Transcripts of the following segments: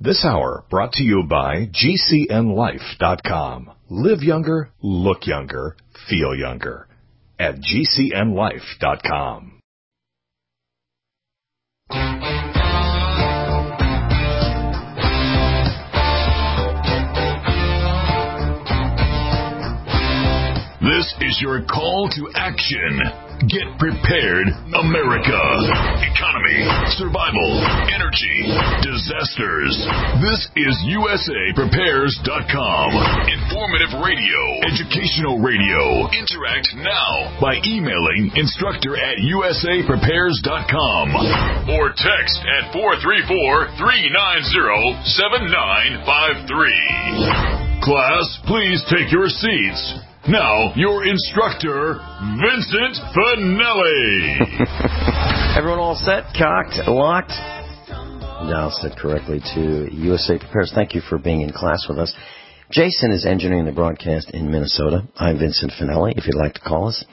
This hour brought to you by GCNLife.com. Live younger, look younger, feel younger at GCNLife.com. This is your call to action. Get prepared, America. Economy, survival, energy, disasters. This is USAPrepares.com. Informative radio, educational radio. Interact now by emailing instructor@USAPrepares.com or text at 434-390-7953. Class, please take your seats. Now, your instructor, Vincent Finelli. Everyone all set, cocked, locked? Now set correctly to USA Prepares. Thank you for being in class with us. Jason is engineering the broadcast in Minnesota. I'm Vincent Finelli. If you'd like to call us,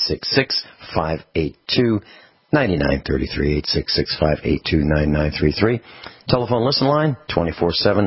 866-582-9933, 866-582-9933. Telephone listen line, 24/7,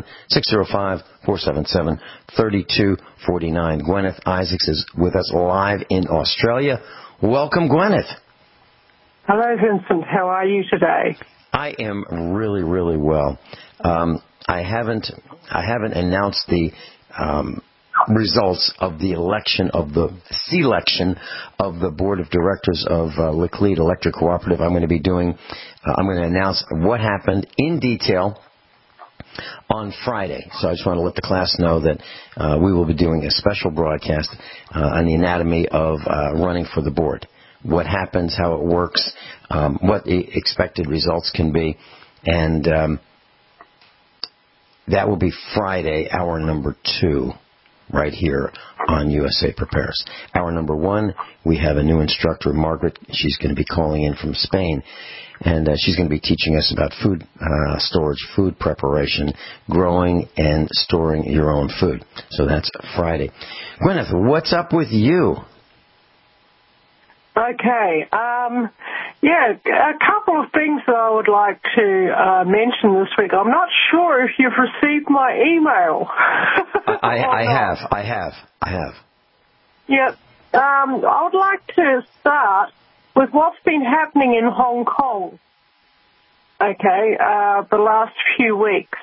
605-477-3249. Gwyneth Isaacs is with us live in Australia. Welcome, Gwyneth. Hello, Vincent. How are you today? I am really, really well. I haven't announced the results of the selection of the board of directors of Laclede Electric Cooperative. I'm going to announce what happened in detail on Friday. So I just want to let the class know that we will be doing a special broadcast on the anatomy of running for the board. What happens, how it works, what the expected results can be, and that will be Friday, hour number 2. Right here on USA Prepares. Hour number 1, we have a new instructor, Margaret. She's going to be calling in from Spain, and she's going to be teaching us about food storage, food preparation, growing and storing your own food. So that's Friday. Gwyneth, what's up with you? Okay. A couple of things that I would like to mention this week. I'm not sure if you've received my email. I have. Yep. I would like to start with what's been happening in Hong Kong, okay, the last few weeks.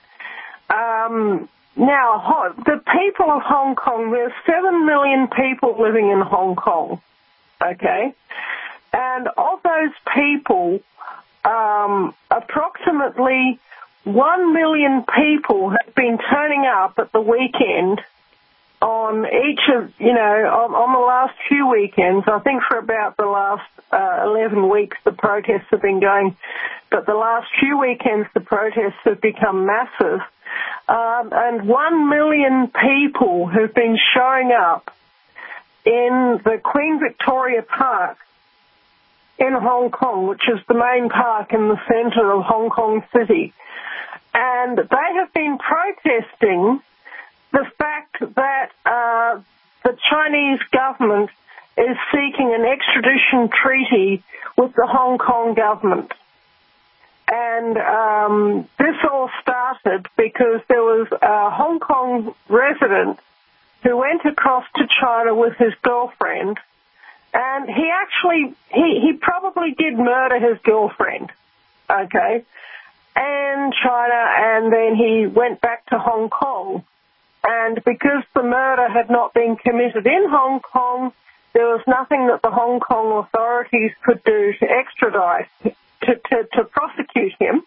Now, the people of Hong Kong, there's 7 million people living in Hong Kong. Okay, and of those people, approximately 1 million people have been turning up at the weekend on on the last few weekends. I think for about the last 11 weeks the protests have been going, but the last few weekends the protests have become massive. And 1 million people have been showing up in the Queen Victoria Park in Hong Kong, which is the main park in the center of Hong Kong City. And they have been protesting the fact that the Chinese government is seeking an extradition treaty with the Hong Kong government. And this all started because there was a Hong Kong resident who went across to China with his girlfriend, and he probably did murder his girlfriend, okay, in China, and then he went back to Hong Kong. And because the murder had not been committed in Hong Kong, there was nothing that the Hong Kong authorities could do to extradite, to prosecute him,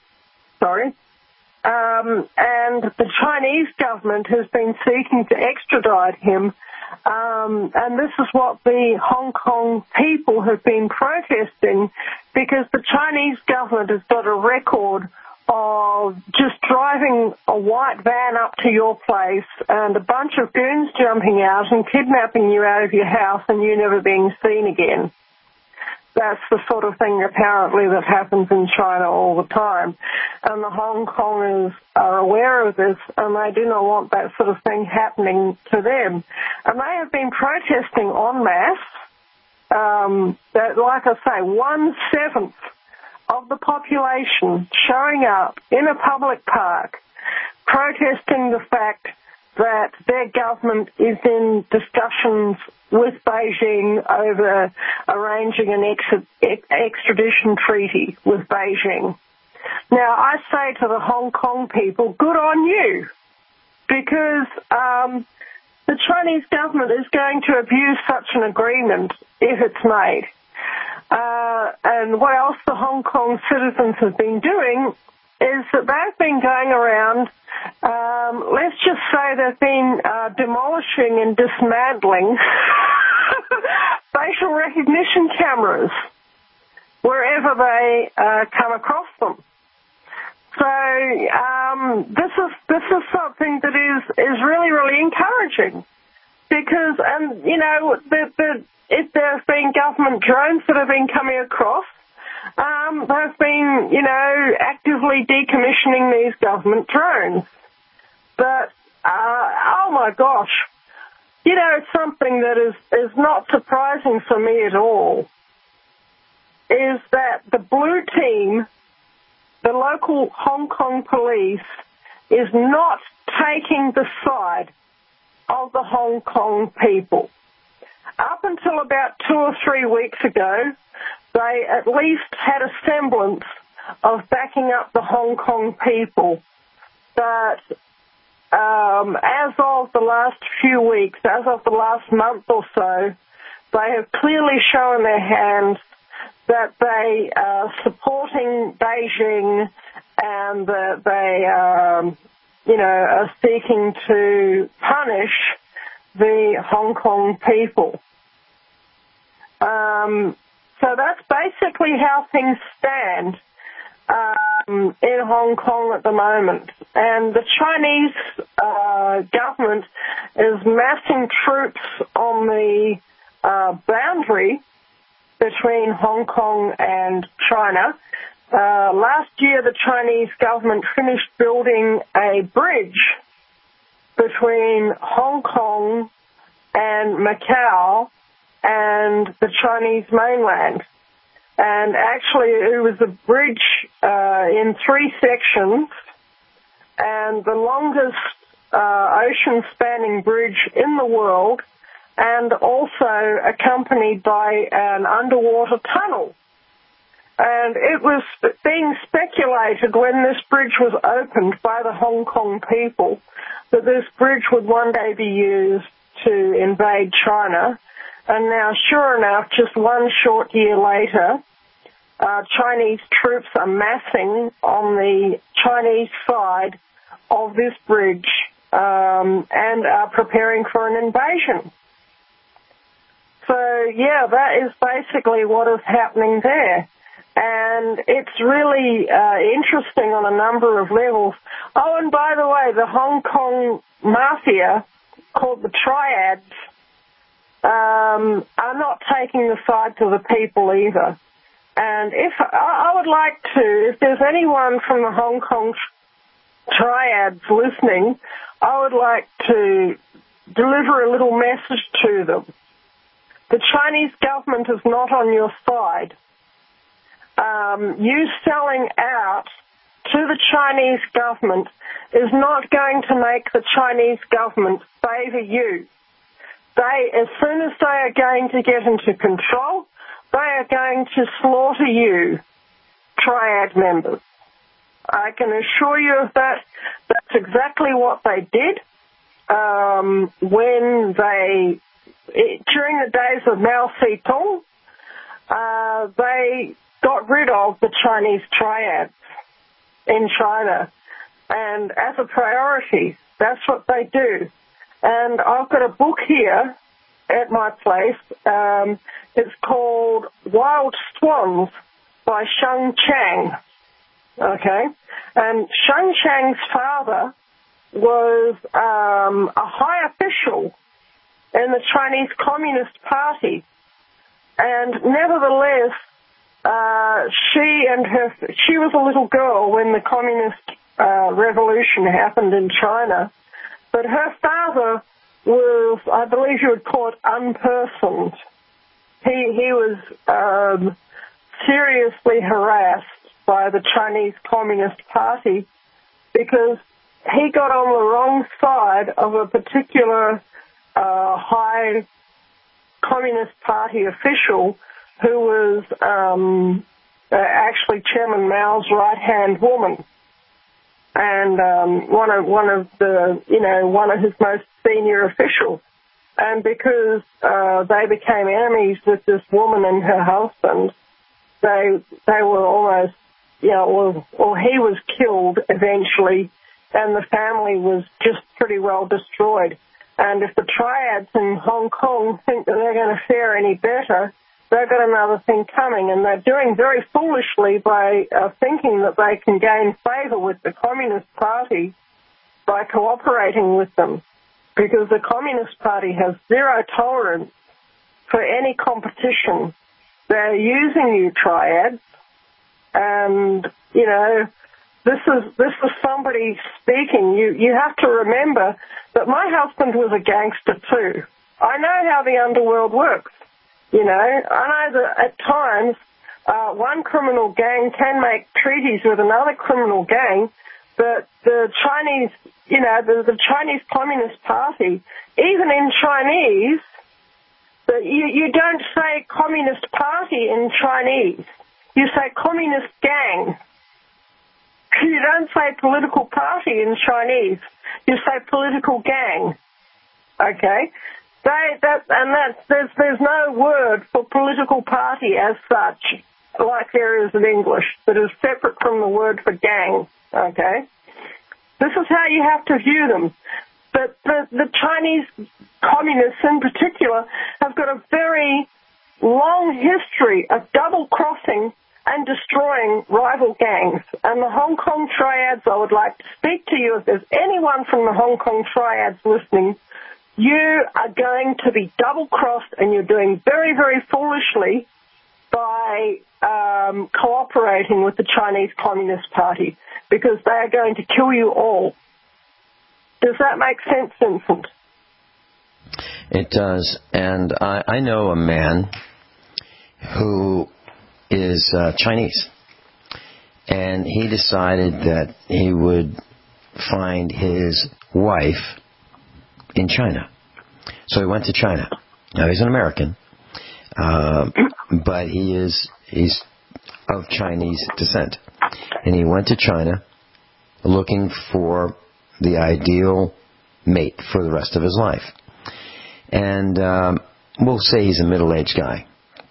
and the Chinese government has been seeking to extradite him, and this is what the Hong Kong people have been protesting, because the Chinese government has got a record of just driving a white van up to your place and a bunch of goons jumping out and kidnapping you out of your house and you never being seen again. That's the sort of thing, apparently, that happens in China all the time. And the Hong Kongers are aware of this, and they do not want that sort of thing happening to them. And they have been protesting en masse. That, like I say, 1/7 of the population showing up in a public park protesting the fact that their government is in discussions with Beijing over arranging an extradition treaty with Beijing. Now, I say to the Hong Kong people, good on you, because the Chinese government is going to abuse such an agreement if it's made. And what else the Hong Kong citizens have been doing is that they've been going around, let's just say they've been demolishing and dismantling facial recognition cameras wherever they come across them. So this is something that is really, really encouraging, because, and you know, if there's been government drones that have been coming across, they've been, you know, actively decommissioning these government drones. But, oh my gosh, you know, something that is not surprising for me at all is that the blue team, the local Hong Kong police, is not taking the side of the Hong Kong people. Up until about 2 or 3 weeks ago, they at least had a semblance of backing up the Hong Kong people. But as of the last few weeks, as of the last month or so, they have clearly shown their hands that they are supporting Beijing and that they, you know, are seeking to punish the Hong Kong people. So that's basically how things stand in Hong Kong at the moment. And the Chinese government is massing troops on the boundary between Hong Kong and China. Last year, the Chinese government finished building a bridge between Hong Kong and Macau and the Chinese mainland. And actually, it was a bridge in 3 sections, and the longest ocean-spanning bridge in the world, and also accompanied by an underwater tunnel. And it was being speculated when this bridge was opened by the Hong Kong people that this bridge would one day be used to invade China. And now, sure enough, just 1 short year later, Chinese troops are massing on the Chinese side of this bridge and are preparing for an invasion. So, yeah, that is basically what is happening there. And it's really interesting on a number of levels. Oh, and by the way, the Hong Kong mafia, called the Triads, are not taking the side to the people either. And if I would like to, if there's anyone from the Hong Kong Triads listening, I would like to deliver a little message to them. The Chinese government is not on your side. You selling out to the Chinese government is not going to make the Chinese government favor you. As soon as they are going to get into control, they are going to slaughter you, Triad members. I can assure you of that. That's exactly what they did when during the days of Mao Zedong, they got rid of the Chinese Triads in China. And as a priority, that's what they do. And I've got a book here at my place. It's called Wild Swans by Sheng Chang. Okay? And Sheng Chang's father was a high official in the Chinese Communist Party. And nevertheless, she was a little girl when the Communist Revolution happened in China. But her father was, I believe you would call it, unpersoned. He was seriously harassed by the Chinese Communist Party because he got on the wrong side of a particular high Communist Party official who was actually Chairman Mao's right-hand woman, and one of his most senior officials. And because they became enemies with this woman and her husband, they were almost, he was killed eventually, and the family was just pretty well destroyed. And if the triads in Hong Kong think that they're going to fare any better, they've got another thing coming, and they're doing very foolishly by thinking that they can gain favor with the Communist Party by cooperating with them, because the Communist Party has zero tolerance for any competition. They're using you triads, and, this is somebody speaking. You have to remember that my husband was a gangster too. I know how the underworld works. I know that at times one criminal gang can make treaties with another criminal gang, but the Chinese, the Chinese Communist Party, even in Chinese, you don't say Communist Party in Chinese. You say Communist Gang. You don't say political party in Chinese. You say political gang. Okay? There's no word for political party as such, like there is in English, that is separate from the word for gang. Okay? This is how you have to view them. But the Chinese communists in particular have got a very long history of double-crossing and destroying rival gangs. And the Hong Kong triads, I would like to speak to you. If there's anyone from the Hong Kong triads listening, you are going to be double-crossed, and you're doing very, very foolishly by cooperating with the Chinese Communist Party, because they are going to kill you all. Does that make sense, Vincent? It does. And I know a man who is Chinese, and he decided that he would find his wife in China. So he went to China. Now, he's an American, but he's of Chinese descent. And he went to China looking for the ideal mate for the rest of his life. And we'll say he's a middle-aged guy.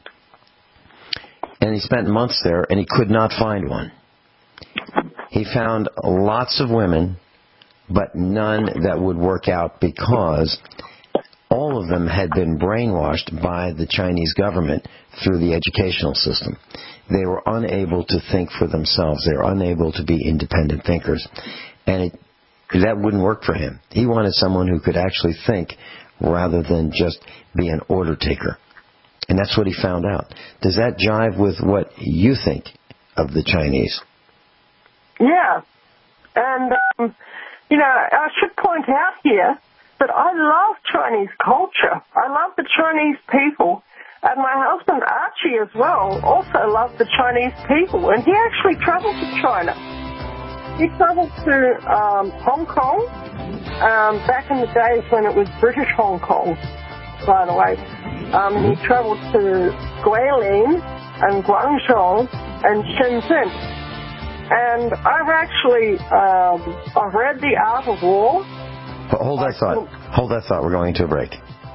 And he spent months there, and he could not find one. He found lots of women, but none that would work out, because all of them had been brainwashed by the Chinese government through the educational system. They were unable to think for themselves. They were unable to be independent thinkers. And that wouldn't work for him. He wanted someone who could actually think rather than just be an order taker. And that's what he found out. Does that jive with what you think of the Chinese? Yeah. And, I should point out here that I love Chinese culture. I love the Chinese people. And my husband, Archie, as well, also loved the Chinese people. And he actually traveled to China. He traveled to Hong Kong, back in the days when it was British Hong Kong, by the way. He traveled to Guilin and Guangzhou and Shenzhen. And I've actually, I've read The Art of War. Hold that thought. Hold that thought. We're going to a break.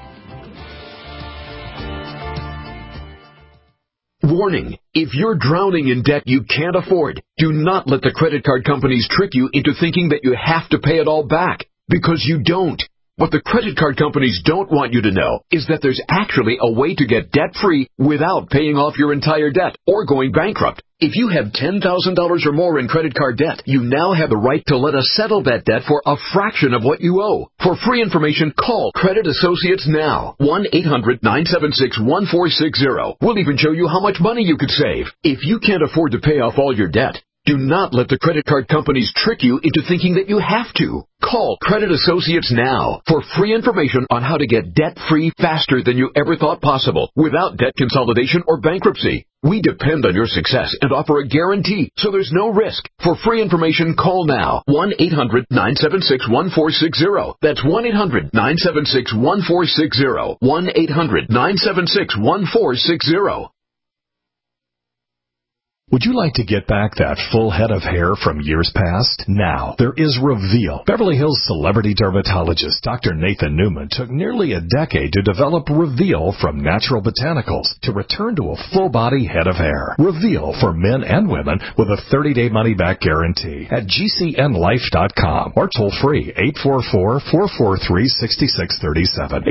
Warning. If you're drowning in debt you can't afford, do not let the credit card companies trick you into thinking that you have to pay it all back, because you don't. What the credit card companies don't want you to know is that there's actually a way to get debt-free without paying off your entire debt or going bankrupt. If you have $10,000 or more in credit card debt, you now have the right to let us settle that debt for a fraction of what you owe. For free information, call Credit Associates now. 1-800-976-1460. We'll even show you how much money you could save. If you can't afford to pay off all your debt, do not let the credit card companies trick you into thinking that you have to. Call Credit Associates now for free information on how to get debt-free faster than you ever thought possible without debt consolidation or bankruptcy. We depend on your success and offer a guarantee, so there's no risk. For free information, call now. 1-800-976-1460. That's 1-800-976-1460. 1-800-976-1460. Would you like to get back that full head of hair from years past? Now, there is Reveal. Beverly Hills celebrity dermatologist Dr. Nathan Newman took nearly a decade to develop Reveal from natural botanicals to return to a full-body head of hair. Reveal for men and women with a 30-day money-back guarantee at GCNlife.com or toll-free 844-443-6637.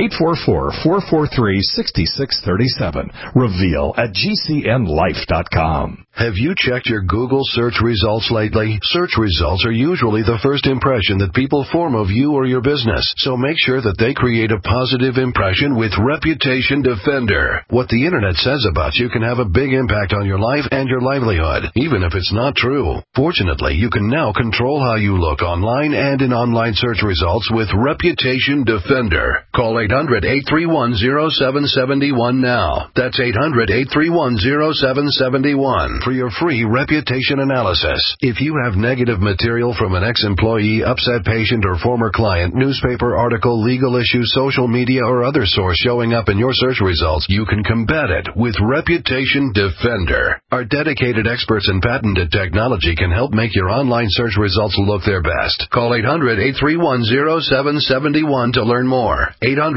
844-443-6637. Reveal at GCNlife.com. Have you checked your Google search results lately? Search results are usually the first impression that people form of you or your business, so make sure that they create a positive impression with Reputation Defender. What the internet says about you can have a big impact on your life and your livelihood, even if it's not true. Fortunately, you can now control how you look online and in online search results with Reputation Defender. Call 800-831-0771 now. That's 800-831-0771. For your free reputation analysis. If you have negative material from an ex-employee, upset patient, or former client, newspaper article, legal issue, social media, or other source showing up in your search results, you can combat it with Reputation Defender. Our dedicated experts in patented technology can help make your online search results look their best. Call 800-831-0771 to learn more.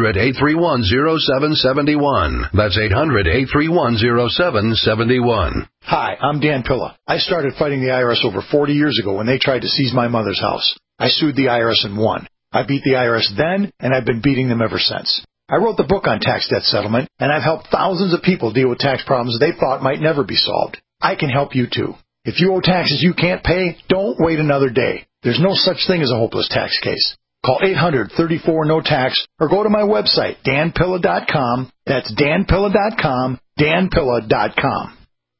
800-831-0771. That's 800-831-0771. Hi, I'm Dan Pilla. I started fighting the IRS over 40 years ago when they tried to seize my mother's house. I sued the IRS and won. I beat the IRS then, and I've been beating them ever since. I wrote the book on tax debt settlement, and I've helped thousands of people deal with tax problems they thought might never be solved. I can help you too. If you owe taxes you can't pay, don't wait another day. There's no such thing as a hopeless tax case. Call 800-34-NO-TAX or go to my website, danpilla.com. That's danpilla.com, danpilla.com.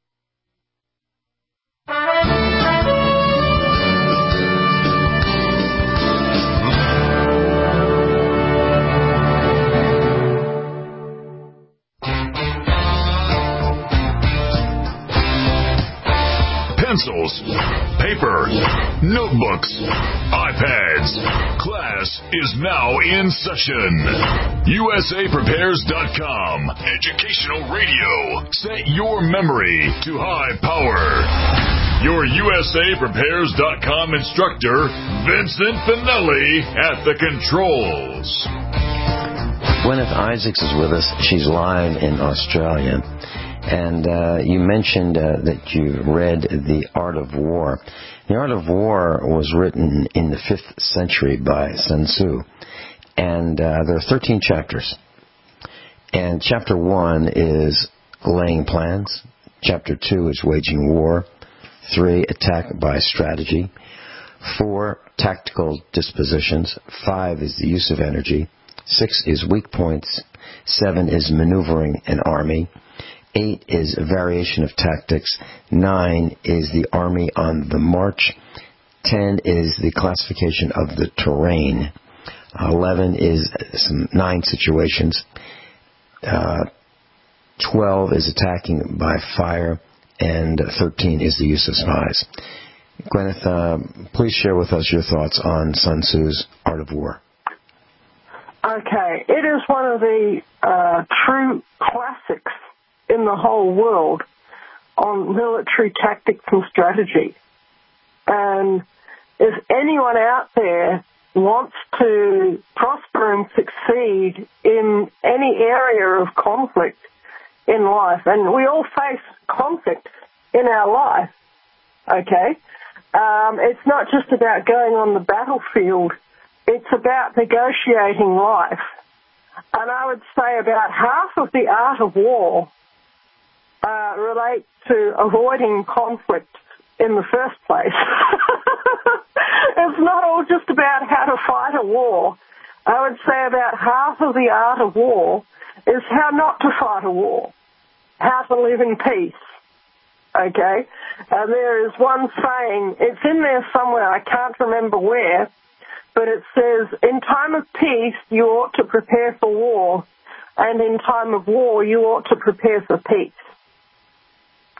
Pencils, paper, notebooks, iPads. Class is now in session. USAPrepares.com. Educational radio. Set your memory to high power. Your USAPrepares.com instructor, Vincent Finelli, at the controls. Gwyneth Isaacs is with us. She's live in Australia. And you mentioned that you read The Art of War. The Art of War was written in the 5th century by Sun Tzu. And there are 13 chapters. And Chapter 1 is laying plans. Chapter 2 is waging war. 3, attack by strategy. 4, tactical dispositions. 5 is the use of energy. 6 is weak points. 7 is maneuvering an army. 8 is a variation of tactics. 9 is the army on the march. 10 is the classification of the terrain. 11 is 9 situations. 12 is attacking by fire. And 13 is the use of spies. Gwyneth, please share with us your thoughts on Sun Tzu's Art of War. Okay, it is one of the true classics in the whole world on military tactics and strategy. And if anyone out there wants to prosper and succeed in any area of conflict in life, and we all face conflict in our life, okay? It's not just about going on the battlefield. It's about negotiating life. And I would say about half of the art of war relates to avoiding conflict in the first place. It's not all just about how to fight a war. I would say about half of the art of war is how not to fight a war, how to live in peace. Okay? There is one saying, it's in there somewhere, I can't remember where, but it says, in time of peace, you ought to prepare for war, and in time of war, you ought to prepare for peace.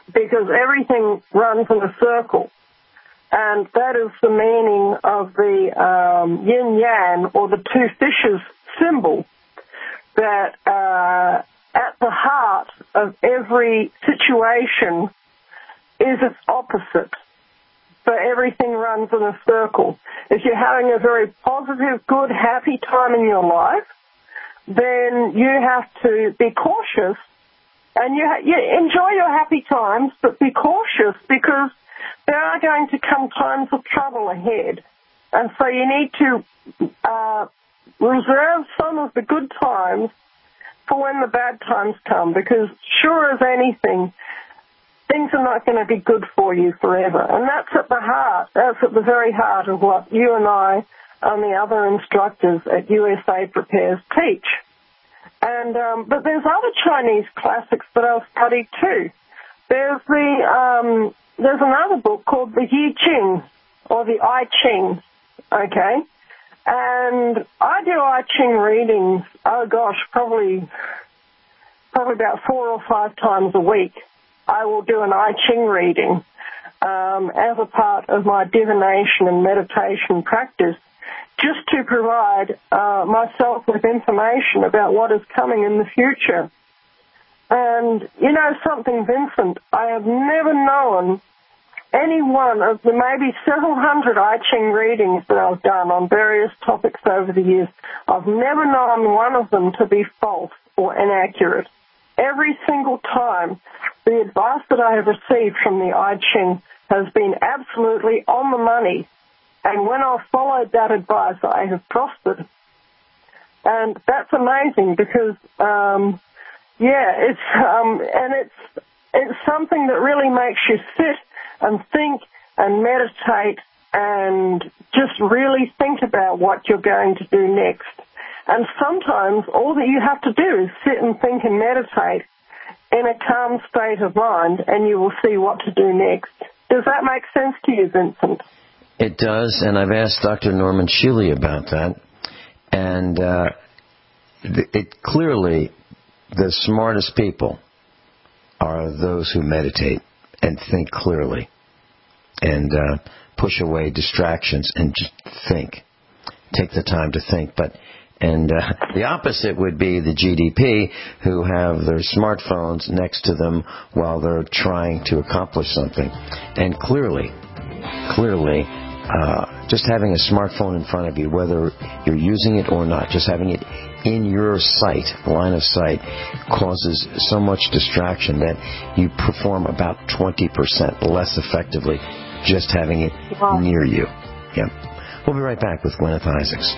because everything runs in a circle. And that is the meaning of the yin-yang, or the two fishes symbol, that at the heart of every situation is its opposite. So everything runs in a circle. If you're having a very positive, good, happy time in your life, then you have to be cautious. And you enjoy your happy times, but be cautious, because there are going to come times of trouble ahead. And so you need to reserve some of the good times for when the bad times come, because sure as anything, things are not going to be good for you forever. And that's at the very heart of what you and I and the other instructors at USA Prepares teach. And but there's other Chinese classics that I've studied too. There's another book called the I Ching, or the I Ching, okay? And I do I Ching readings, probably about 4 or 5 times a week. I will do an I Ching reading as a part of my divination and meditation practice, just to provide myself with information about what is coming in the future. And you know something, Vincent, I have never known any one of the maybe several hundred I Ching readings that I've done on various topics over the years, I've never known one of them to be false or inaccurate. Every single time, the advice that I have received from the I Ching has been absolutely on the money. And when I've followed that advice, I have prospered. And that's amazing, because, it's something that really makes you sit and think and meditate and just really think about what you're going to do next. And sometimes all that you have to do is sit and think and meditate in a calm state of mind, and you will see what to do next. Does that make sense to you, Vincent? It does, and I've asked Dr. Norman Shealy about that. And clearly, the smartest people are those who meditate and think clearly and push away distractions and just think. Take the time to think. And the opposite would be the GDP, who have their smartphones next to them while they're trying to accomplish something. And clearly, just having a smartphone in front of you, whether you're using it or not, just having it in your sight, line of sight, causes so much distraction that you perform about 20% less effectively just having it near you. Yeah. We'll be right back with Gwyneth Isaacs.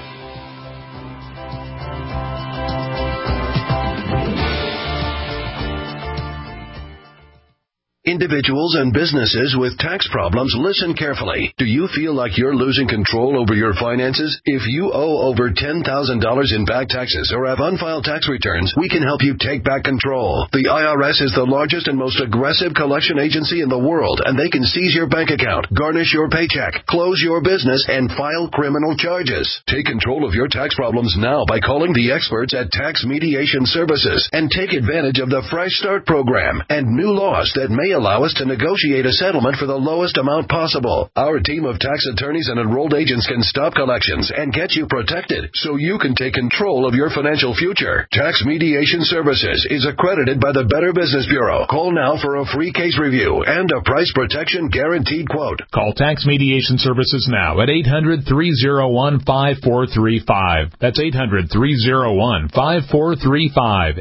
Individuals and businesses with tax problems, listen carefully. Do you feel like you're losing control over your finances? If you owe over $10,000 in back taxes or have unfiled tax returns, we can help you take back control. The IRS is the largest and most aggressive collection agency in the world, and they can seize your bank account, garnish your paycheck, close your business, and file criminal charges. Take control of your tax problems now by calling the experts at Tax Mediation Services and take advantage of the Fresh Start program and new laws that may allow us to negotiate a settlement for the lowest amount possible. Our team of tax attorneys and enrolled agents can stop collections and get you protected so you can take control of your financial future. Tax Mediation Services is accredited by the Better Business Bureau. Call now for a free case review and a price protection guaranteed quote. Call Tax Mediation Services now at 800-301-5435. That's 800-301-5435.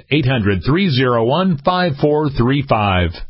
800-301-5435.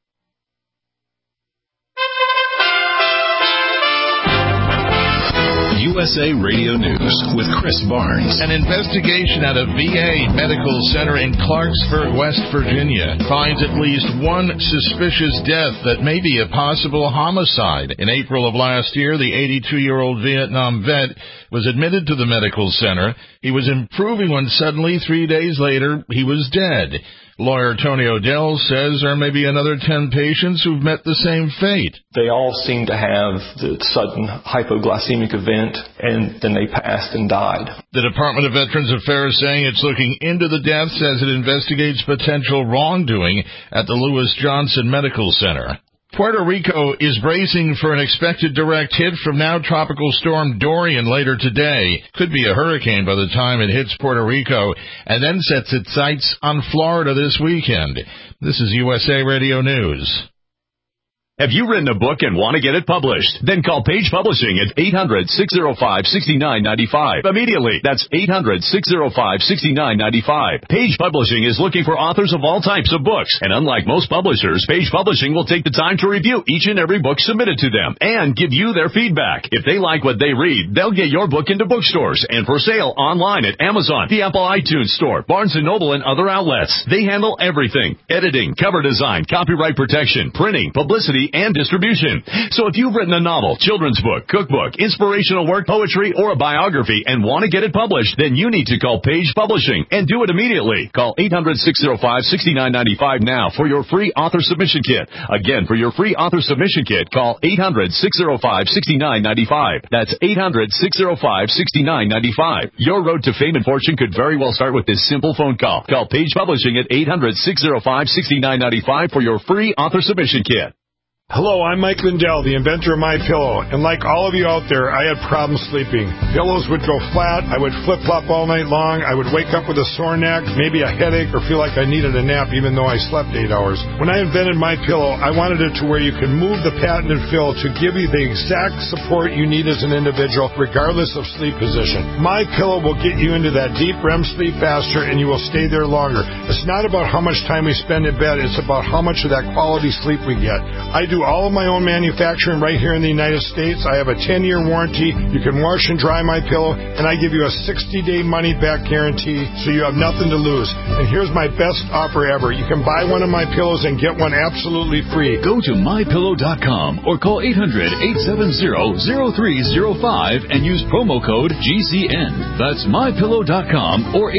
USA Radio News with Chris Barnes. An investigation at a VA medical center in Clarksburg, West Virginia, finds at least one suspicious death that may be a possible homicide. In April of last year, the 82-year-old Vietnam vet was admitted to the medical center. He was improving when suddenly, 3 days later, he was dead. Lawyer Tony O'Dell says there may be another 10 patients who've met the same fate. They all seem to have the sudden hypoglycemic event, and then they passed and died. The Department of Veterans Affairs saying it's looking into the deaths as it investigates potential wrongdoing at the Lewis Johnson Medical Center. Puerto Rico is bracing for an expected direct hit from now tropical storm Dorian later today. Could be a hurricane by the time it hits Puerto Rico and then sets its sights on Florida this weekend. This is USA Radio News. Have you written a book and want to get it published? Then call Page Publishing at 800-605-6995. Immediately. That's 800-605-6995. Page Publishing is looking for authors of all types of books. And unlike most publishers, Page Publishing will take the time to review each and every book submitted to them and give you their feedback. If they like what they read, they'll get your book into bookstores and for sale online at Amazon, the Apple iTunes Store, Barnes & Noble, and other outlets. They handle everything: editing, cover design, copyright protection, printing, publicity, and distribution. So if you've written a novel, children's book, cookbook, inspirational work, poetry, or a biography and want to get it published, then you need to call Page Publishing and do it immediately. Call 800-605-6995 now for your free author submission kit. Again, for your free author submission kit, call 800-605-6995. That's 800-605-6995. Your road to fame and fortune could very well start with this simple phone call. Call Page Publishing at 800-605-6995 for your free author submission kit. Hello, I'm Mike Lindell, the inventor of MyPillow, and like all of you out there, I had problems sleeping. Pillows would go flat, I would flip-flop all night long, I would wake up with a sore neck, maybe a headache, or feel like I needed a nap even though I slept 8 hours. When I invented MyPillow, I wanted it to where you can move the patented fill to give you the exact support you need as an individual, regardless of sleep position. MyPillow will get you into that deep REM sleep faster, and you will stay there longer. It's not about how much time we spend in bed, it's about how much of that quality sleep we get. I do all of my own manufacturing right here in the United States. I have a 10-year warranty. You can wash and dry my pillow, and I give you a 60-day money-back guarantee, so you have nothing to lose. And here's my best offer ever. You can buy one of my pillows and get one absolutely free. Go to mypillow.com or call 800-870-0305 and use promo code GCN. That's mypillow.com or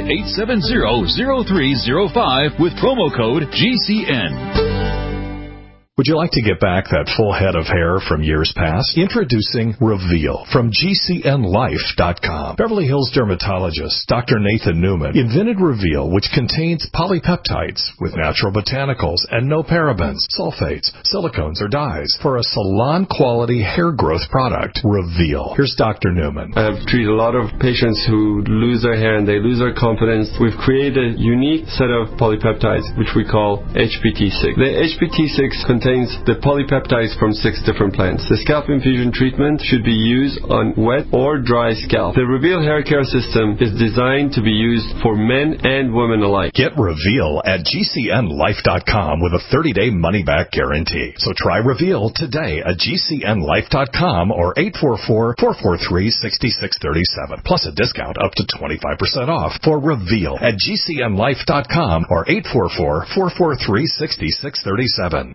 800-870-0305 with promo code GCN. Would you like to get back that full head of hair from years past? Introducing Reveal from GCNlife.com. Beverly Hills dermatologist Dr. Nathan Newman invented Reveal, which contains polypeptides with natural botanicals and no parabens, sulfates, silicones, or dyes for a salon-quality hair growth product. Reveal. Here's Dr. Newman. I have treated a lot of patients who lose their hair and they lose their confidence. We've created a unique set of polypeptides, which we call HPT6. The HPT6 contains the polypeptides from 6 different plants. The scalp infusion treatment should be used on wet or dry scalp. The Reveal hair care system is designed to be used for men and women alike. Get Reveal at GCNlife.com with a 30-day money-back guarantee. So try Reveal today at GCNlife.com or 844-443-6637. Plus a discount up to 25% off for Reveal at GCNlife.com or 844-443-6637.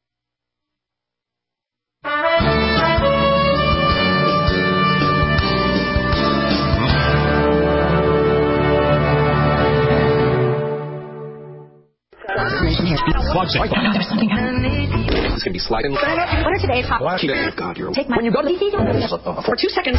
There's something happening. It's going to be sliding. What are today's hot? God, you're... Take my... When you go to the... For 2 seconds...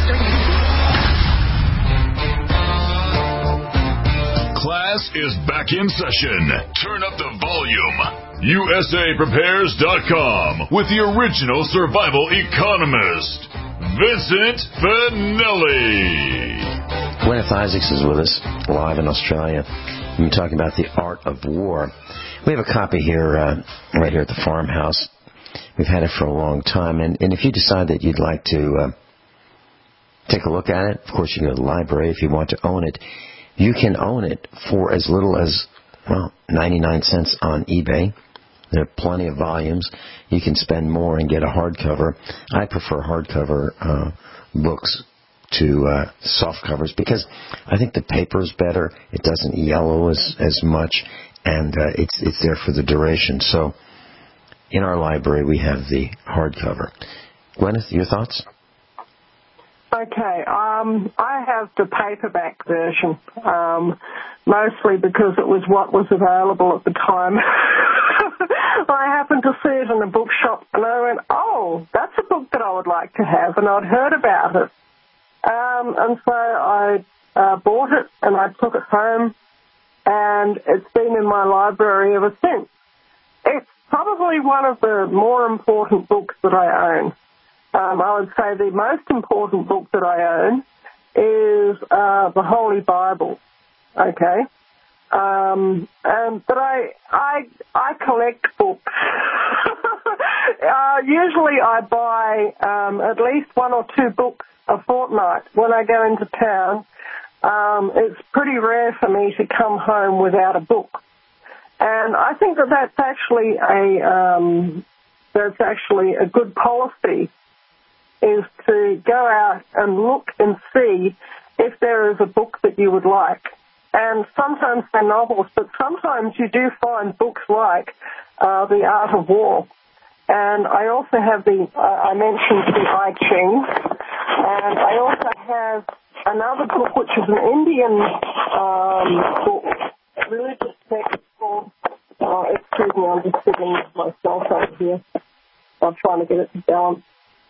Class is back in session. Turn up the volume. USAPrepares.com with the original survival economist, Vincent Finelli. Gwyneth Isaacs is with us, live in Australia. We've been talking about the art of war. We have a copy here, right here at the farmhouse. We've had it for a long time. And if you decide that you'd like to take a look at it, of course you can go to the library. If you want to own it, you can own it for as little as, 99 cents on eBay. There are plenty of volumes. You can spend more and get a hardcover. I prefer hardcover books to soft covers because I think the paper is better. It doesn't yellow as much, and it's there for the duration. So in our library we have the hardcover. Gwyneth, your thoughts? Okay, I have the paperback version, mostly because it was what was available at the time. I happened to see it in a bookshop, and I went, oh, that's a book that I would like to have, and I'd heard about it. And so I bought it, and I took it home, and it's been in my library ever since. It's probably one of the more important books that I own. I would say the most important book that I own is the Holy Bible. Okay, but I collect books. Usually I buy at least one or two books a fortnight when I go into town. It's pretty rare for me to come home without a book, and I think that that's actually a good policy. Is to go out and look and see if there is a book that you would like. And sometimes they're novels, but sometimes you do find books like The Art of War. And I also have I mentioned the I Ching, and I also have another book which is an Indian book, religious text called, excuse me, I'm just sitting with my cell phone here. I'm trying to get it to balance.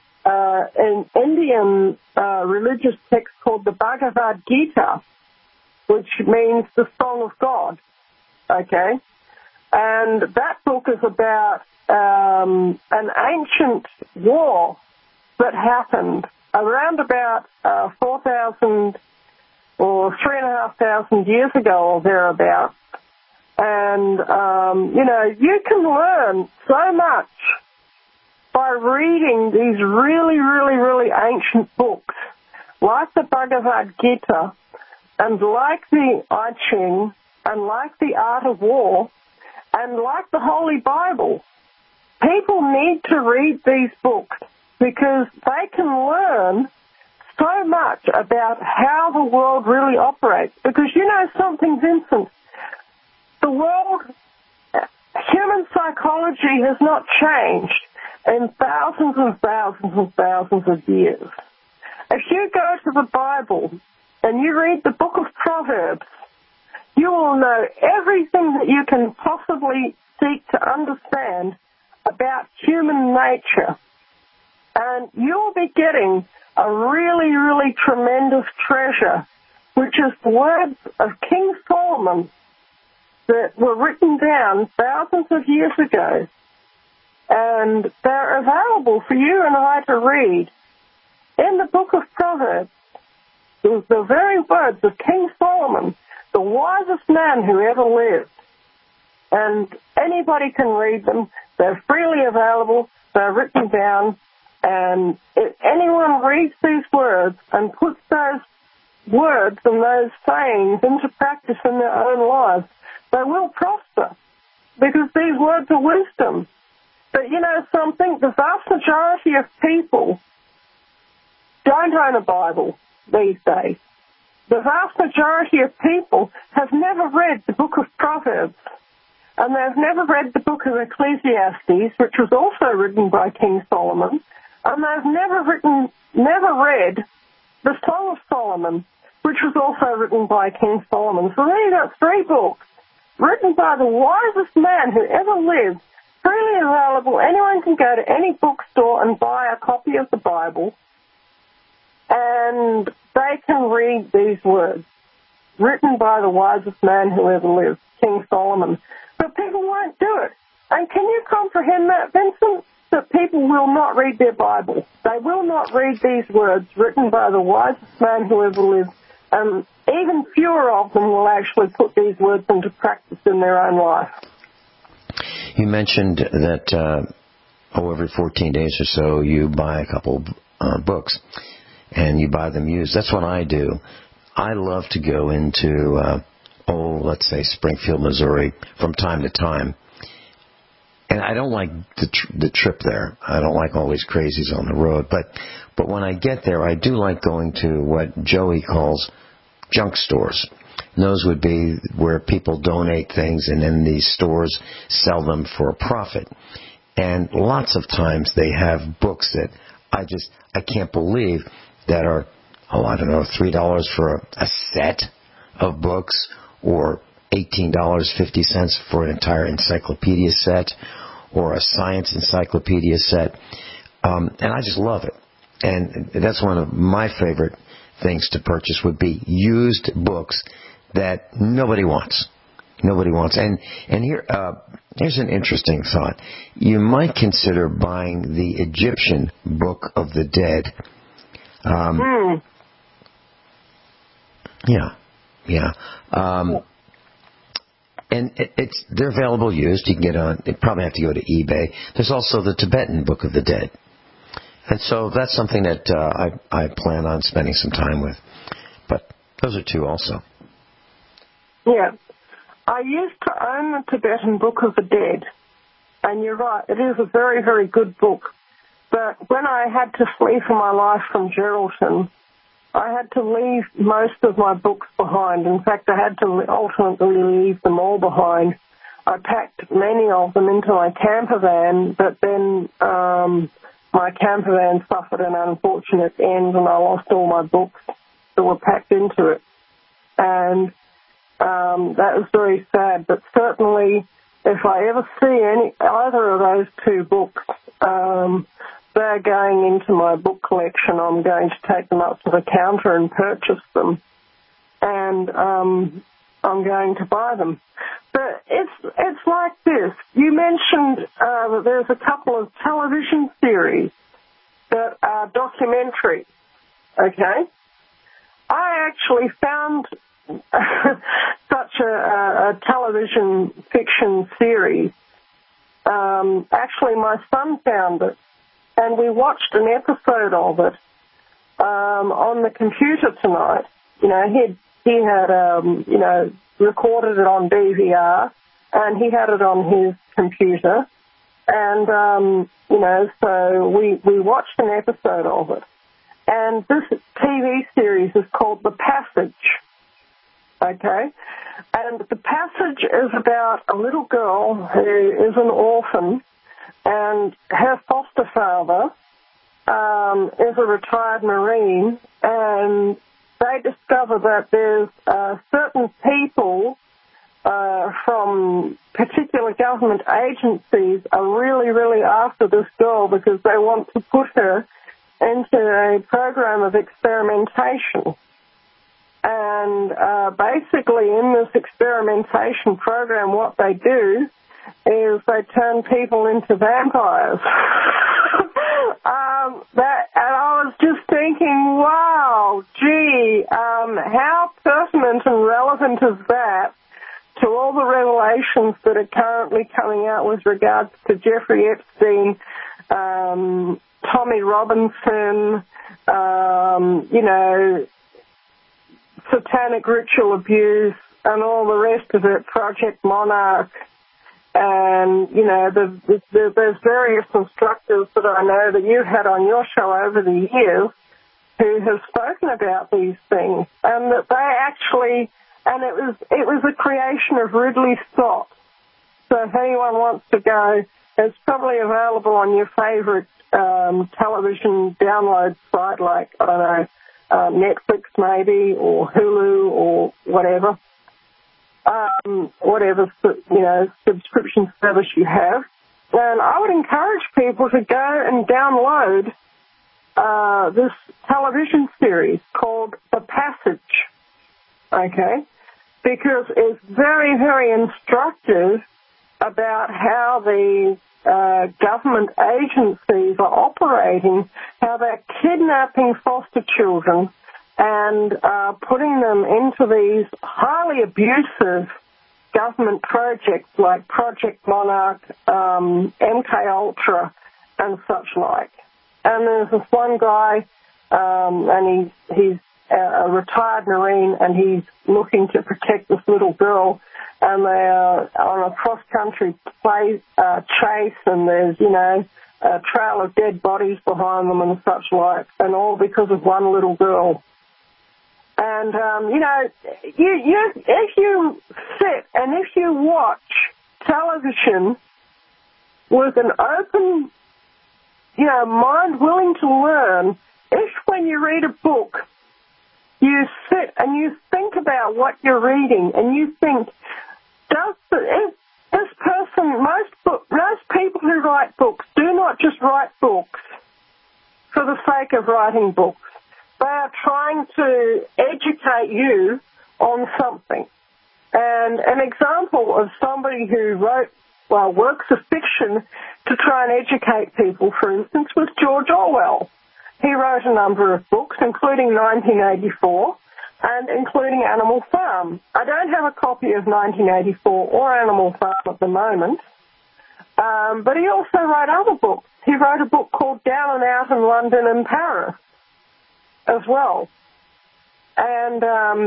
An Indian religious text called the Bhagavad Gita, which means the Song of God, okay? And that book is about an ancient war that happened around about 4,000 or 3,500 years ago or thereabouts. And, you can learn so much by reading these really, really, really ancient books, like the Bhagavad Gita, and like the I Ching, and like the Art of War, and like the Holy Bible. People need to read these books because they can learn so much about how the world really operates. Because something, Vincent, the world, human psychology has not changed in thousands and thousands and thousands of years. If you go to the Bible and you read the book of Proverbs, you will know everything that you can possibly seek to understand about human nature. And you'll be getting a really, really tremendous treasure, which is the words of King Solomon that were written down thousands of years ago. And they're available for you and I to read. In the book of Proverbs, is the very words of King Solomon, the wisest man who ever lived. And anybody can read them. They're freely available. They're written down. And if anyone reads these words and puts those words and those sayings into practice in their own lives, they will prosper. Because these words are wisdom. But something, the vast majority of people don't own a Bible these days. The vast majority of people have never read the book of Proverbs, and they've never read the book of Ecclesiastes, which was also written by King Solomon, and they've never read the Song of Solomon, which was also written by King Solomon. So there you got three books written by the wisest man who ever lived, freely available. Anyone can go to any bookstore and buy a copy of the Bible, and they can read these words, written by the wisest man who ever lived, King Solomon. But people won't do it. And can you comprehend that, Vincent? That people will not read their Bible. They will not read these words written by the wisest man who ever lived, and even fewer of them will actually put these words into practice in their own life. You mentioned that every 14 days or so you buy a couple books, and you buy them used. That's what I do. I love to go into, let's say Springfield, Missouri, from time to time. And I don't like the trip there. I don't like all these crazies on the road. But when I get there, I do like going to what Joey calls junk stores. And those would be where people donate things, and then these stores sell them for a profit. And lots of times they have books that I can't believe that are, $3 for a set of books, or $18.50 for an entire encyclopedia set, or a science encyclopedia set. And I just love it. And that's one of my favorite things to purchase, would be used books that nobody wants. Nobody wants. And here's an interesting thought. You might consider buying the Egyptian Book of the Dead. Yeah. And they're available used. You can get on. You probably have to go to eBay. There's also the Tibetan Book of the Dead, and so that's something that I plan on spending some time with. But those are two also. Yeah, I used to own the Tibetan Book of the Dead, and you're right. It is a very, very good book. But when I had to flee for my life from Geraldton, I had to leave most of my books behind. In fact, I had to ultimately leave them all behind. I packed many of them into my camper van, but then my camper van suffered an unfortunate end, and I lost all my books that were packed into it. And that was very sad. But certainly, if I ever see either of those two books, they're going into my book collection. I'm going to take them up to the counter and purchase them, and I'm going to buy them. But it's like this. You mentioned that there's a couple of television series that are documentaries, okay? I actually found such a television fiction series. Actually, my son found it, and we watched an episode of it on the computer tonight. You know, he had recorded it on DVR, and he had it on his computer, and so we watched an episode of it. And this TV series is called The Passage. Okay, and The Passage is about a little girl who is an orphan, and her foster father is a retired Marine, and they discover that there's certain people from particular government agencies are really, really after this girl because they want to put her into a program of experimentation. And basically in this experimentation program, what they do is they turn people into vampires. And I was just thinking, wow, gee, how pertinent and relevant is that to all the revelations that are currently coming out with regards to Jeffrey Epstein, Tommy Robinson, satanic ritual abuse, and all the rest of it, Project Monarch, and, there's various instructors that I know that you had on your show over the years who have spoken about these things, and that they actually, and it was a creation of Ridley Scott. So if anyone wants to go, it's probably available on your favorite television download site, like, I don't know, Netflix maybe, or Hulu, or whatever. Whatever, subscription service you have. And I would encourage people to go and download this television series called The Passage, okay? Because it's very, very instructive about how the government agencies are operating, how they're kidnapping foster children and putting them into these highly abusive government projects like Project Monarch, MKUltra, and such like. And there's this one guy, and he's a retired Marine, and he's looking to protect this little girl, and they are on a cross-country chase, and there's, a trail of dead bodies behind them and such like, and all because of one little girl. And, if you sit and if you watch television with an open, mind willing to learn, if when you read a book, you sit and you think about what you're reading, and you think, is this person, most people who write books do not just write books for the sake of writing books. They are trying to educate you on something. And an example of somebody who wrote, works of fiction to try and educate people, for instance, was George Orwell. He wrote a number of books, including 1984 and including Animal Farm. I don't have a copy of 1984 or Animal Farm at the moment, but he also wrote other books. He wrote a book called Down and Out in London and Paris as well. And,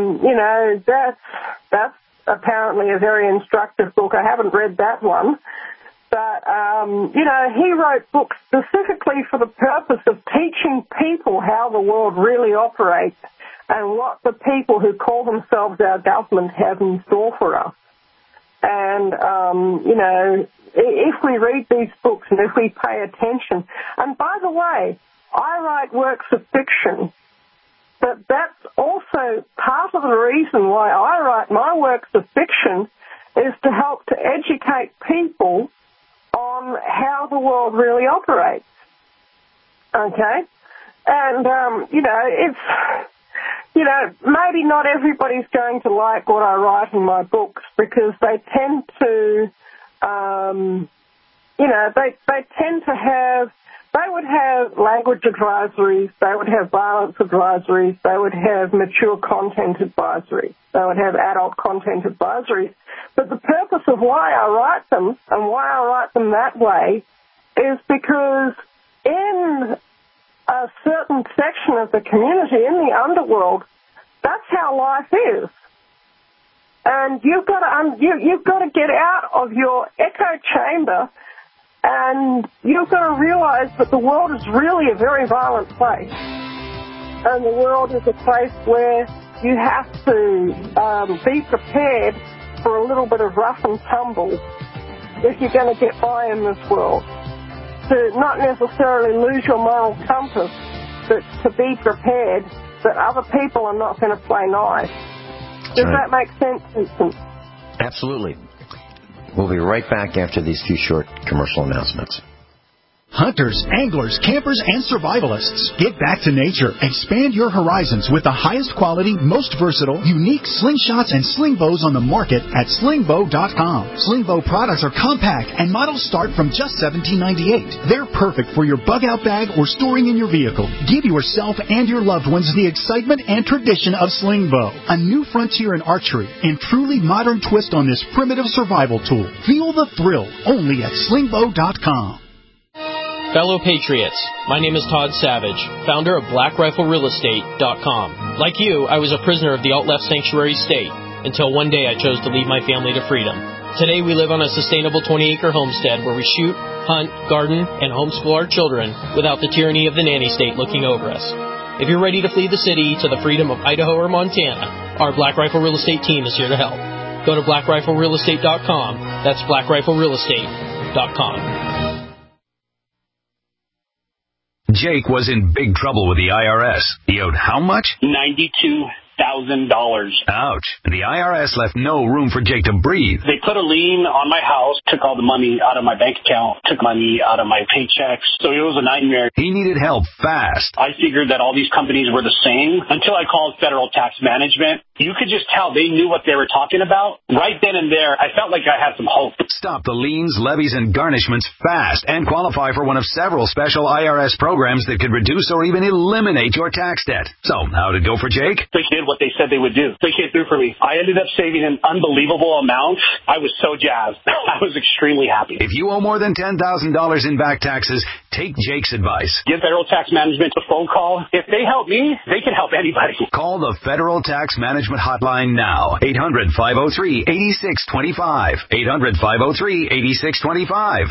that's apparently a very instructive book. I haven't read that one. But, he wrote books specifically for the purpose of teaching people how the world really operates and what the people who call themselves our government have in store for us. And, if we read these books and if we pay attention, and by the way, I write works of fiction, but that's also part of the reason why I write my works of fiction is to help to educate people on how the world really operates. Okay? And, maybe not everybody's going to like what I write in my books because they tend to, they would have language advisories, they would have violence advisories, they would have mature content advisories, they would have adult content advisories. But the purpose of why I write them and why I write them that way is because in a certain section of the community, in the underworld, that's how life is. And you've got to get out of your echo chamber, and you've got to realize that the world is really a very violent place. And the world is a place where you have to be prepared for a little bit of rough and tumble if you're going to get by in this world. To not necessarily lose your moral compass, but to be prepared that other people are not going to play nice. Does that make sense, Vincent? Absolutely. We'll be right back after these few short commercial announcements. Hunters, anglers, campers, and survivalists, get back to nature. Expand your horizons with the highest quality, most versatile, unique slingshots and sling bows on the market at slingbow.com. Slingbow products are compact and models start from just $17.98. They're perfect for your bug-out bag or storing in your vehicle. Give yourself and your loved ones the excitement and tradition of Slingbow, a new frontier in archery and truly modern twist on this primitive survival tool. Feel the thrill only at slingbow.com. Fellow Patriots, my name is Todd Savage, founder of BlackRifleRealEstate.com. Like you, I was a prisoner of the alt-left sanctuary state until one day I chose to lead my family to freedom. Today we live on a sustainable 20-acre homestead where we shoot, hunt, garden, and homeschool our children without the tyranny of the nanny state looking over us. If you're ready to flee the city to the freedom of Idaho or Montana, our Black Rifle Real Estate team is here to help. Go to BlackRifleRealEstate.com. That's BlackRifleRealEstate.com. Jake was in big trouble with the IRS. He owed how much? $92,000. Ouch. The IRS left no room for Jake to breathe. They put a lien on my house, took all the money out of my bank account, took money out of my paychecks. So it was a nightmare. He needed help fast. I figured that all these companies were the same until I called Federal Tax Management. You could just tell they knew what they were talking about. Right then and there, I felt like I had some hope. Stop the liens, levies, and garnishments fast and qualify for one of several special IRS programs that could reduce or even eliminate your tax debt. So, how did it go for Jake? They did what they said they would do. They came through for me. I ended up saving an unbelievable amount. I was so jazzed. I was extremely happy. If you owe more than $10,000 in back taxes, take Jake's advice. Give Federal Tax Management a phone call. If they help me, they can help anybody. Call the Federal Tax Management hotline now. 800-503-8625. 800-503-8625.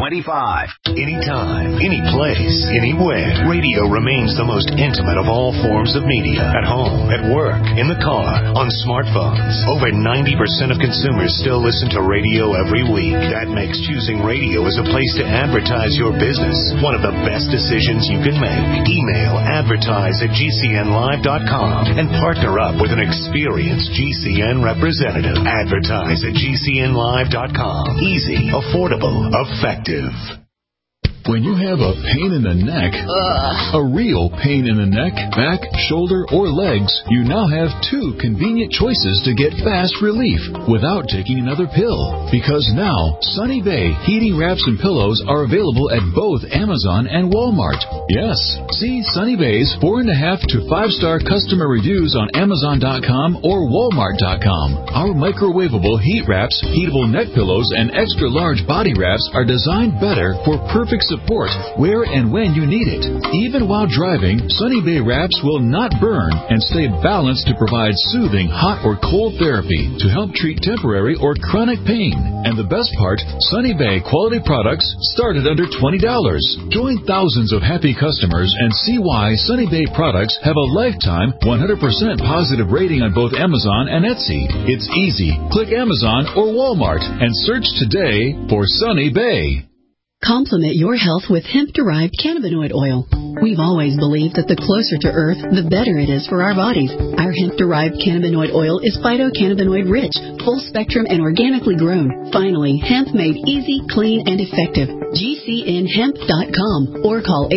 800-503-8625. Anytime, any place, anywhere. Radio remains the most intimate of all forms forms of media, at home, at work, in the car, on smartphones. Over 90% of consumers still listen to radio every week. That makes choosing radio as a place to advertise your business one of the best decisions you can make. Email advertise@gcnlive.com and partner up with an experienced GCN representative. Advertise@gcnlive.com. Easy, affordable, effective. When you have a pain in the neck, a real pain in the neck, back, shoulder, or legs, you now have two convenient choices to get fast relief without taking another pill. Because now, Sunny Bay heating wraps and pillows are available at both Amazon and Walmart. Yes, see Sunny Bay's 4.5 to 5-star customer reviews on Amazon.com or Walmart.com. Our microwavable heat wraps, heatable neck pillows, and extra large body wraps are designed better for perfect support where and when you need it. Even while driving, Sunny Bay wraps will not burn and stay balanced to provide soothing hot or cold therapy to help treat temporary or chronic pain. And the best part, Sunny Bay quality products start at under $20. Join thousands of happy customers and see why Sunny Bay products have a lifetime 100% positive rating on both Amazon and Etsy. It's easy. Click Amazon or Walmart and search today for Sunny Bay. Complement your health with hemp-derived cannabinoid oil. We've always believed that the closer to Earth, the better it is for our bodies. Our hemp-derived cannabinoid oil is phytocannabinoid rich, full spectrum, and organically grown. Finally, hemp made easy, clean, and effective. GCNhemp.com or call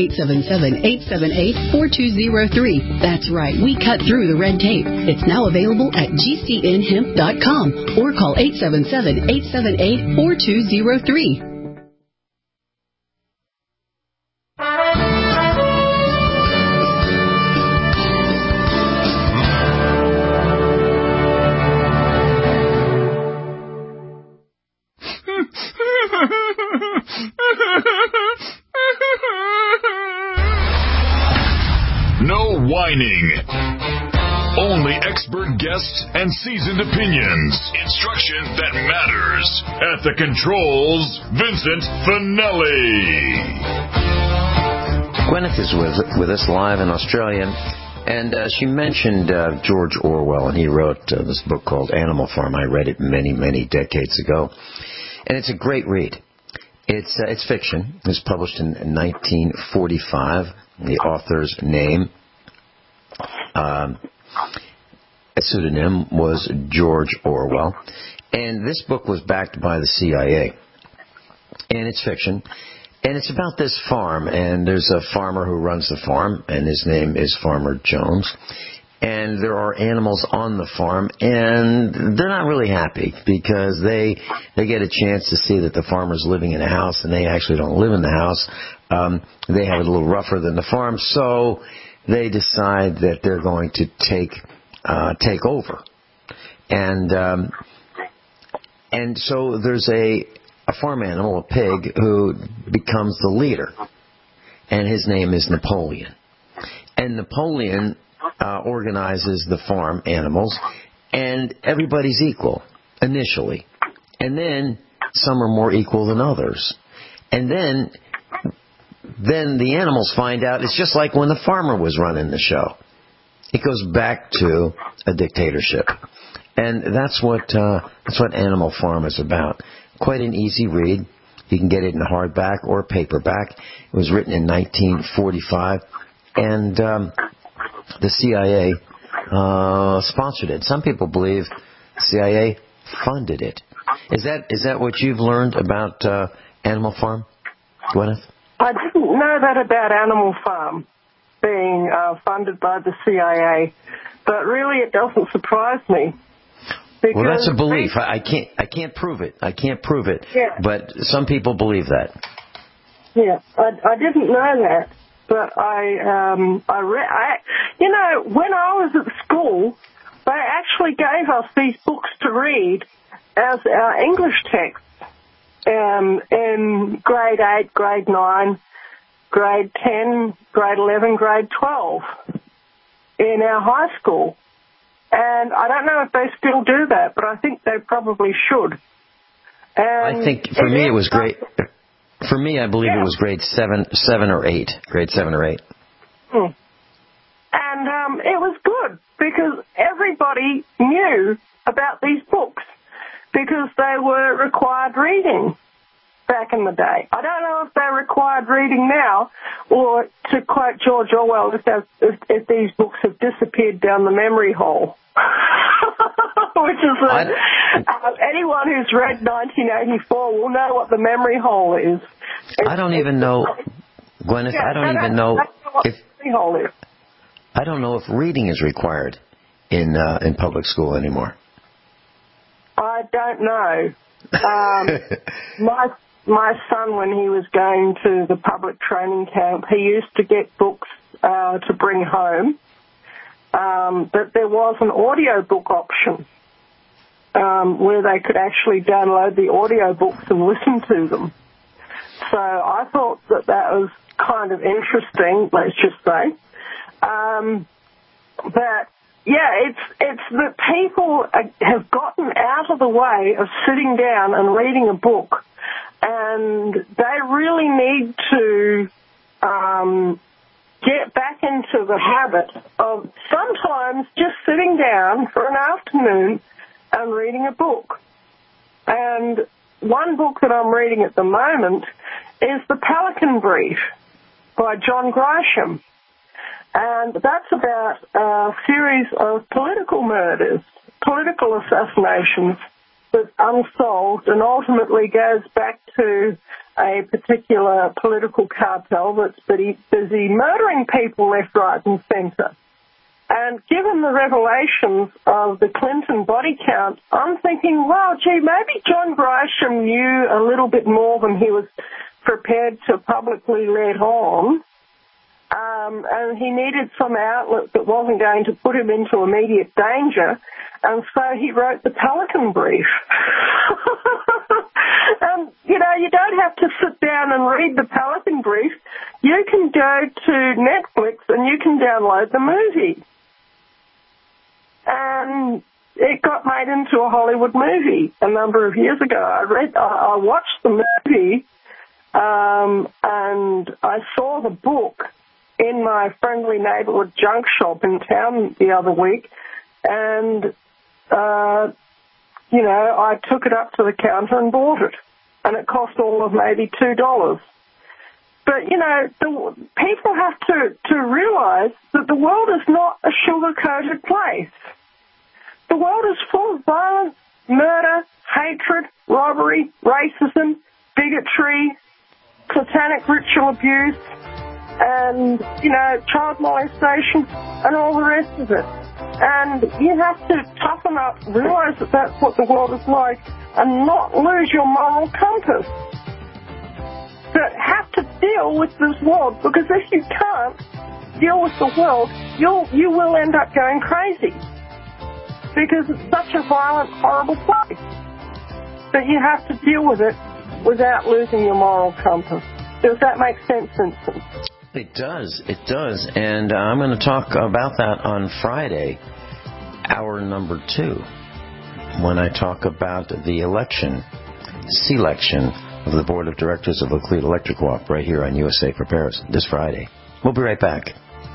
877-878-4203. That's right, we cut through the red tape. It's now available at GCNhemp.com or call 877-878-4203. No whining. Only expert guests and seasoned opinions. Instruction that matters. At the controls, Vincent Finelli. Gwyneth is with us live in Australia, and she mentioned George Orwell, and he wrote this book called Animal Farm. I read it many, many decades ago, and it's a great read. It's fiction. It was published in 1945. The author's name, a pseudonym, was George Orwell. And this book was backed by the CIA. And it's fiction. And it's about this farm. And there's a farmer who runs the farm, and his name is Farmer Jones. And there are animals on the farm, and they're not really happy because they get a chance to see that the farmer's living in a house, and they actually don't live in the house. They have it a little rougher than the farm, so they decide that they're going to take over. And so there's a farm animal, a pig, who becomes the leader, and his name is Napoleon. And Napoleon organizes the farm animals, and everybody's equal initially, and then some are more equal than others, and then the animals find out it's just like when the farmer was running the show. It goes back to a dictatorship, and that's what Animal Farm is about. Quite an easy read. You can get it in hardback or paperback. It was written in 1945, and the CIA sponsored it. Some people believe the CIA funded it. Is that what you've learned about Animal Farm, Gwyneth? I didn't know that about Animal Farm being funded by the CIA, but really it doesn't surprise me. Well, that's a belief. I can't prove it. Yeah. But some people believe that. Yeah, I didn't know that. But when I was at school, they actually gave us these books to read as our English texts in grade 8, grade 9, grade 10, grade 11, grade 12 in our high school. And I don't know if they still do that, but I think they probably should. And I think for me it was great. For me, I believe it was grade 7 or 8. Grade 7 or 8. And it was good because everybody knew about these books because they were required reading back in the day. I don't know if they're required reading now, or to quote George Orwell, if these books have disappeared down the memory hole. Which is anyone who's read 1984 will know what the memory hole is. I don't even know, Gwyneth. I don't even know if I don't know if reading is required in public school anymore. I don't know. My son, when he was going to the public training camp, he used to get books to bring home. But there was an audio book option where they could actually download the audio books and listen to them. So I thought that was kind of interesting, let's just say. But yeah, it's that people have gotten out of the way of sitting down and reading a book, and they really need to get back into the habit of sometimes just sitting down for an afternoon and reading a book. And one book that I'm reading at the moment is The Pelican Brief by John Grisham. And that's about a series of political murders, political assassinations that's unsolved and ultimately goes back to a particular political cartel that's busy murdering people left, right and centre. And given the revelations of the Clinton body count, I'm thinking, well, gee, maybe John Grisham knew a little bit more than he was prepared to publicly let on. And he needed some outlet that wasn't going to put him into immediate danger, and so he wrote The Pelican Brief. And, you don't have to sit down and read The Pelican Brief. You can go to Netflix and you can download the movie. And it got made into a Hollywood movie a number of years ago. I watched the movie, and I saw the book in my friendly neighborhood junk shop in town the other week, and, I took it up to the counter and bought it, and it cost all of maybe $2. But, people have to realize that the world is not a sugar-coated place. The world is full of violence, murder, hatred, robbery, racism, bigotry, satanic ritual abuse, and, child molestation, and all the rest of it. And you have to toughen up, realize that that's what the world is like, and not lose your moral compass. But have to deal with this world, because if you can't deal with the world, you will end up going crazy. Because it's such a violent, horrible place. But you have to deal with it without losing your moral compass. Does that make sense, Vincent? It does. And I'm going to talk about that on Friday, hour number 2, when I talk about the selection of the Board of Directors of Laclede Electric Co-op right here on USA Prepares this Friday. We'll be right back.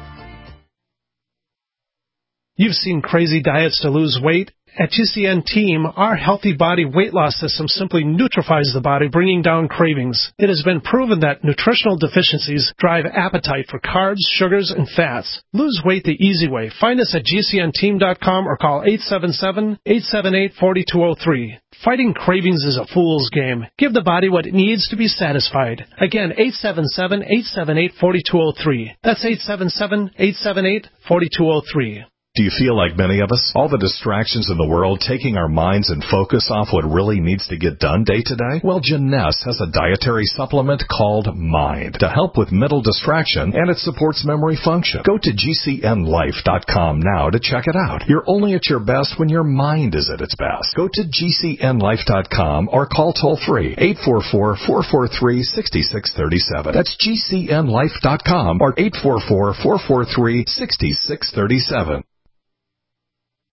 You've seen crazy diets to lose weight. At GCN Team, our healthy body weight loss system simply neutralizes the body, bringing down cravings. It has been proven that nutritional deficiencies drive appetite for carbs, sugars, and fats. Lose weight the easy way. Find us at GCNteam.com or call 877-878-4203. Fighting cravings is a fool's game. Give the body what it needs to be satisfied. Again, 877-878-4203. That's 877-878-4203. Do you feel like many of us? All the distractions in the world taking our minds and focus off what really needs to get done day to day? Well, Janess has a dietary supplement called Mind to help with mental distraction, and it supports memory function. Go to GCNlife.com now to check it out. You're only at your best when your mind is at its best. Go to GCNlife.com or call toll-free 844-443-6637. That's GCNlife.com or 844-443-6637.